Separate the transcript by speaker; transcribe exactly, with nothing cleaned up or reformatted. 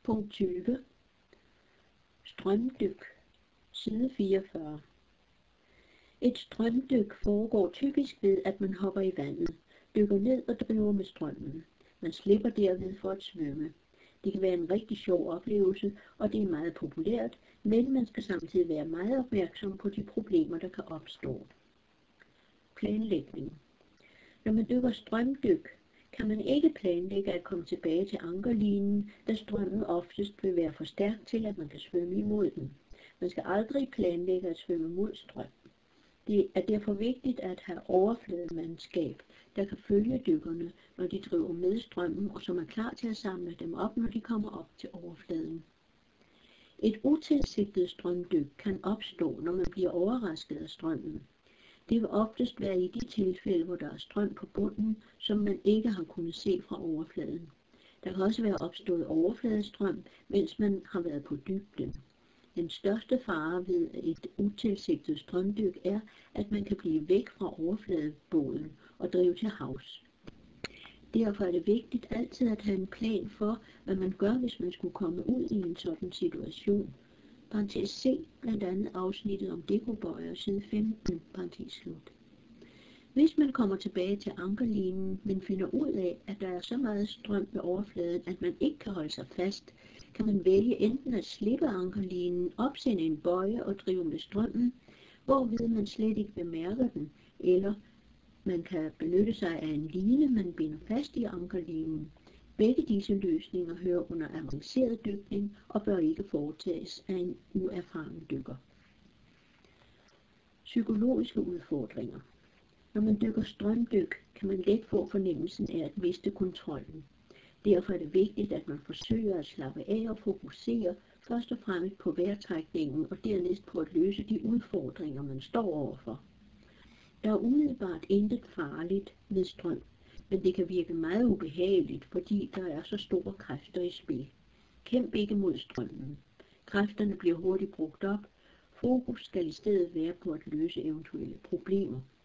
Speaker 1: Punkt tyve. Strømdyk. Side fireogfyrre. Et strømdyk foregår typisk ved, at man hopper i vandet, dykker ned og driver med strømmen. Man slipper derved for at svømme. Det kan være en rigtig sjov oplevelse, og det er meget populært, men man skal samtidig være meget opmærksom på de problemer, der kan opstå. Planlægning. Når man dykker strømdyk, kan man ikke planlægge at komme tilbage til ankerlinen, da strømmen oftest vil være for stærk til, at man kan svømme imod den. Man skal aldrig planlægge at svømme mod strøm. Det er derfor vigtigt at have overflademandskab, der kan følge dykkerne, når de driver med strømmen, og som er klar til at samle dem op, når de kommer op til overfladen. Et utilsigtet strømdyk kan opstå, når man bliver overrasket af strømmen. Det vil oftest være i de tilfælde, hvor der er strøm på bunden, som man ikke har kunnet se fra overfladen. Der kan også være opstået overfladestrøm, mens man har været på dybden. Den største fare ved et utilsigtet strømdyk er, at man kan blive væk fra overfladebåden og drive til havs. Derfor er det vigtigt altid at have en plan for, hvad man gør, hvis man skulle komme ud i en sådan situation. Parentes C, blandt andet afsnittet om dekobøjer, side femten, parentes slut. Hvis man kommer tilbage til ankerlinen, men finder ud af, at der er så meget strøm ved overfladen, at man ikke kan holde sig fast, kan man vælge enten at slippe ankerlinen, opsende en bøje og drive med strømmen, hvorved man slet ikke bemærker den, eller man kan benytte sig af en line, man binder fast i ankerlinen. Begge disse løsninger hører under avanceret dykning og bør ikke foretages af en uerfaren dykker. Psykologiske udfordringer. Når man dykker strømdyk, kan man let få fornemmelsen af at miste kontrollen. Derfor er det vigtigt, at man forsøger at slappe af og fokusere først og fremmest på vejrtrækningen og dernæst på at løse de udfordringer, man står overfor. Der er umiddelbart intet farligt ved strøm, men det kan virke meget ubehageligt, fordi der er så store kræfter i spil. Kæmp ikke mod strømmen. Kræfterne bliver hurtigt brugt op. Fokus skal i stedet være på at løse eventuelle problemer.